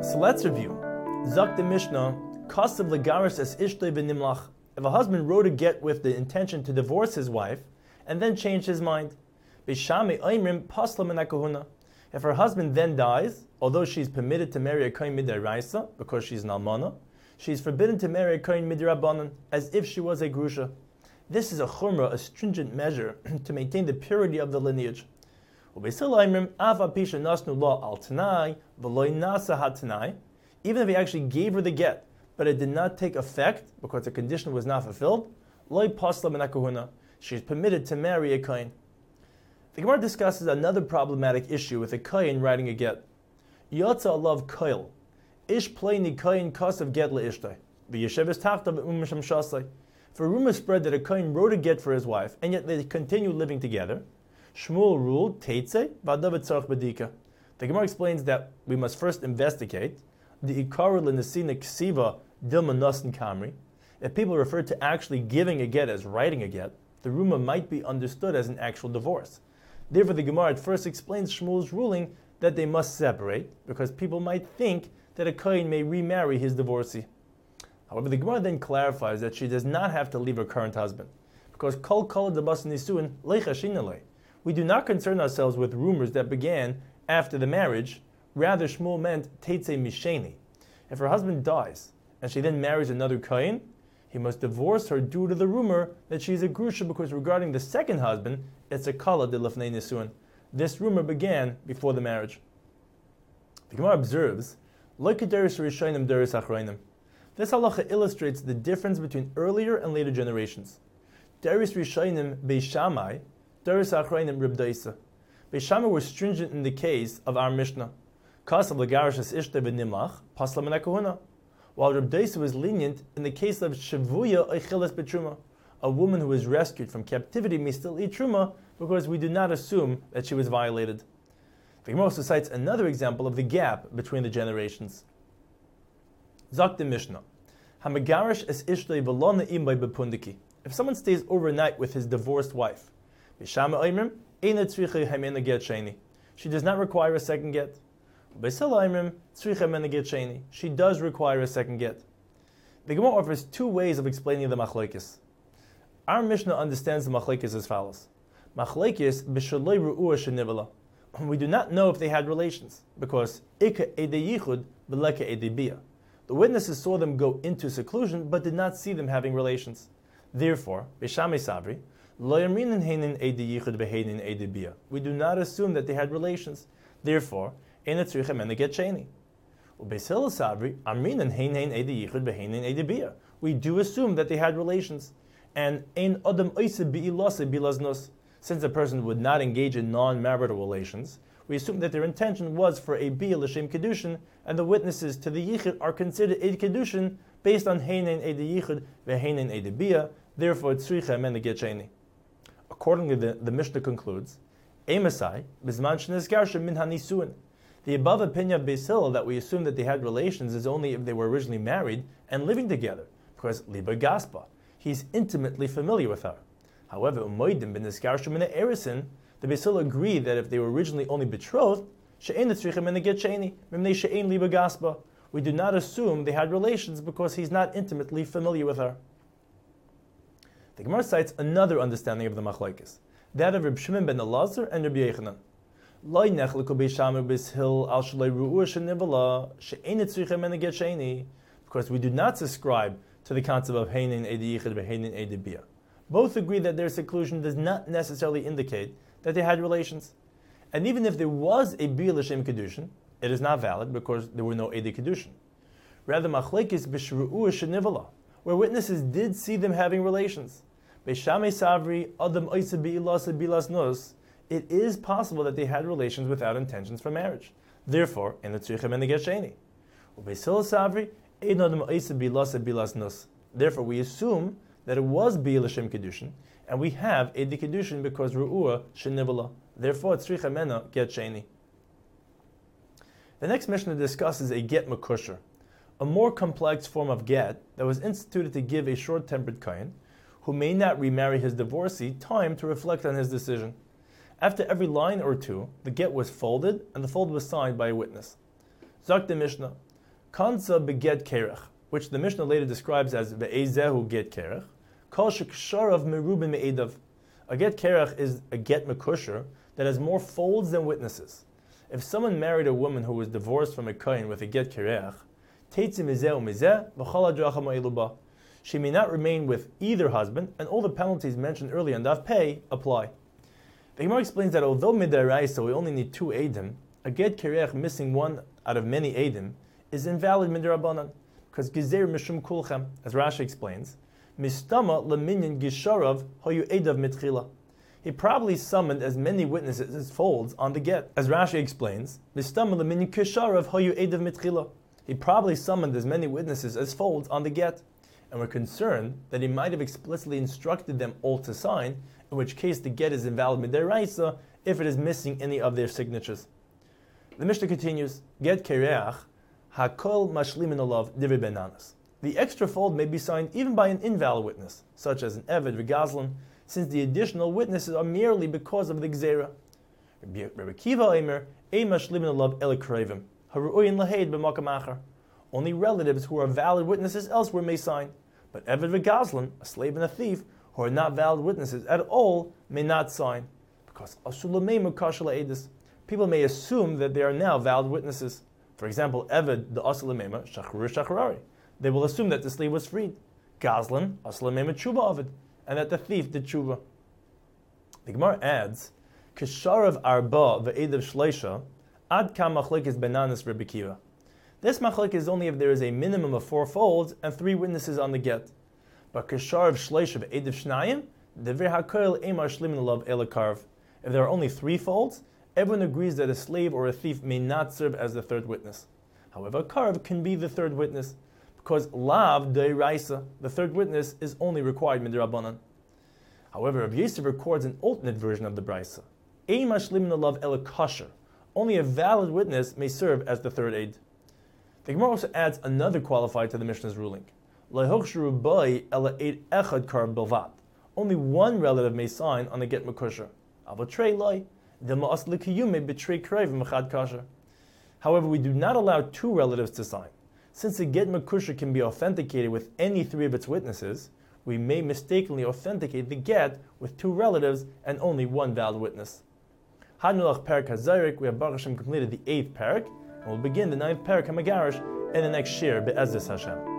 So let's review. Zok the Mishnah, Kasav legaris es ishtoi v'nimlach. If a husband wrote a get with the intention to divorce his wife and then changed his mind, B'shami oimrim pasla min hakahuna. If her husband then dies, although she's permitted to marry a kohen midiraisa because she's an almana, she's forbidden to marry a kohen midirabanan as if she was a grusha. This is a chumrah, a stringent measure to maintain the purity of the lineage. Even if he actually gave her the get, but it did not take effect because the condition was not fulfilled, she's permitted to marry a kohen. The Gemara discusses another problematic issue with a kohen writing a get. Yotza alav koil, ish pleini kohen kasav get leishtay, v'yesheves tachtav umisham shasai. For a rumor spread that a kohen wrote a get for his wife, and yet they continued living together, Shmuel ruled teitze v'adav tzarich bedika. The Gemara explains that we must first investigate the ikaru l'nesina ksiva dilma nasan kamri. If people refer to actually giving a get as writing a get, the rumor might be understood as an actual divorce. Therefore, the Gemara at first explains Shmuel's ruling that they must separate, because people might think that a kohen may remarry his divorcee. However, the Gemara then clarifies that she does not have to leave her current husband, because kol kol debas nisuin leicha shinalei. We do not concern ourselves with rumors that began after the marriage. Rather, Shmuel meant teitze misheni. If her husband dies and she then marries another kohen, he must divorce her due to the rumor that she is a grusha, because regarding the second husband, it's a kala de lefnei nisuin. This rumor began before the marriage. The Gemara observes, lo kederis rishonim deris achronim. This halacha illustrates the difference between earlier and later generations. Deris rishonim beishamai, deris achronim ribdaisa. Beishamai were stringent in the case of our Mishnah. Kasav legarish es ishtay v'nimlach, pasla min hakahuna. While Reb Daisa was lenient in the case of shavuya oicheles betruma. A woman who was rescued from captivity may still eat truma because we do not assume that she was violated. The Gemara also cites another example of the gap between the generations. Zok the Mishnah, Hamagarish es ishtay v'lo na'im by bepundiki. If someone stays overnight with his divorced wife, B'shama oimrim eina tzricha hamena get sheni. She does not require a second get. She does require a second get. The Gemara offers two ways of explaining the machlekes. Our Mishnah understands the machlekes as follows. Machlekes b'shalei ru'ua shenivala. We do not know if they had relations, because ika edei yichud v'leka edei bia. The witnesses saw them go into seclusion, but did not see them having relations. Therefore, b'shamei savri, lo yamrinin heinin edei yichud v'heinin edei bia. We do not assume that they had relations. Therefore, we do assume that they had relations. And since a person would not engage in non-marital relations, we assume that their intention was for a bia l'shem kedushin, and the witnesses to the yichud are considered ed kedushin based on heinen ed yichud veheinen ed bia. Therefore, tzricha men get sheni. Accordingly, the Mishnah concludes, Emasai bisman shenizgarsha min hanisuin. The above opinion of Beis Hillel that we assume that they had relations is only if they were originally married and living together, because liba gaspa, he's intimately familiar with her. However, umoidim ben niskarshim min erisin, the Beis Hillel agreed that if they were originally only betrothed, she'ein tzricha min get sheni, mimnei she'ein liba gaspa. We do not assume they had relations because he's not intimately familiar with her. The Gemara cites another understanding of the machlekes, that of Reb Shimon ben Elazar and Reb Yechanan. Because we do not subscribe to the concept of heinin edi yichud veheinin edi bia. Both agree that their seclusion does not necessarily indicate that they had relations. And even if there was a bia l'shem kedushin, it is not valid because there were no edi kedushin. Rather, machlekes b'shru'u shenivala, where witnesses did see them having relations. Beishamei savri adam oisa bi'ilasa bilas nos. It is possible that they had relations without intentions for marriage. Therefore, in the tzricha men get sheni. Therefore, we assume that it was bi l'shem kedushin, and we have edi kedushin because ru'ua shenivala. Therefore, tzricha mena get sheni. The next Mishnah discusses a get makusher, a more complex form of get that was instituted to give a short-tempered kohen, who may not remarry his divorcee, time to reflect on his decision. After every line or two, the get was folded, and the fold was signed by a witness. Zok the Mishnah, Kanza beget kerech, which the Mishnah later describes as ve'ezehu get kerech, kol sheksharav merubin me'edav. A get kerech is a get mekusher that has more folds than witnesses. If someone married a woman who was divorced from a kohen with a get kerech, she may not remain with either husband, and all the penalties mentioned earlier in Daf Pei apply. The Gemara explains that although midaraisa we only need 2 edim, a get kerech missing one out of many edim is invalid midarabanan, because gezer mishum kulchem, as Rashi explains, mistama leminyan gisharav hoyu edav mitchila. He probably summoned as many witnesses as folds on the get. As Rashi explains, mistama leminyan gisharav hoyu edav mitchila. He probably summoned as many witnesses as folds on the get, and we're concerned that he might have explicitly instructed them all to sign, in which case the get is invalid midaraisa if it is missing any of their signatures. The Mishnah continues, get kereach, hakol mashlimin olav divrei benanas. The extra fold may be signed even by an invalid witness, such as an Eved Regazlan, since the additional witnesses are merely because of the Gzera. Rabbi Kiva Eimer, Ei mashlimin olav ele krevim, haru'uyin lahed b'makam acher. Only relatives who are valid witnesses elsewhere may sign, but Eved Regazlan, a slave and a thief, who are not valid witnesses at all, may not sign, because asulameimu kashala edis. People may assume that they are now valid witnesses. For example, Eved the asulameimu shachru shachrari. They will assume that the slave was freed. Gazlan, asulameimu tshuva Ovid, and that the thief did tshuva. The Gemara adds, Kisharav arba ve'edav shleisha, ad kam machlekes benanas Rebbe Kiva. This machlek is only if there is a minimum of 4 folds and 3 witnesses on the get. But kisharav shleisha ve'edav shnayim, devir hakoil emar shlimin alav elakarv. If there are only 3 folds, everyone agrees that a slave or a thief may not serve as the 3rd witness. However, a karv can be the 3rd witness, because lav deiraisa, the 3rd witness, is only required midrabanan. However, Rav Yosef records an alternate version of the brisa. Eima shlimin alav elakasher. Only a valid witness may serve as the 3rd aid. The Gemara also adds another qualifier to the Mishnah's ruling. Lehochsharu bai ela eid echad karv belvat. Only one relative may sign on the get mekusher. Avotrei loy. However, we do not allow 2 relatives to sign. Since the get mekusher can be authenticated with any 3 of its witnesses, we may mistakenly authenticate the get with 2 relatives and only 1 valid witness. Hadnulach Parak HaZayrik, we have Baruch Hashem completed the 8th parak, and we'll begin the 9th parak HaMegarish in the next shir, Be'ezus Hashem.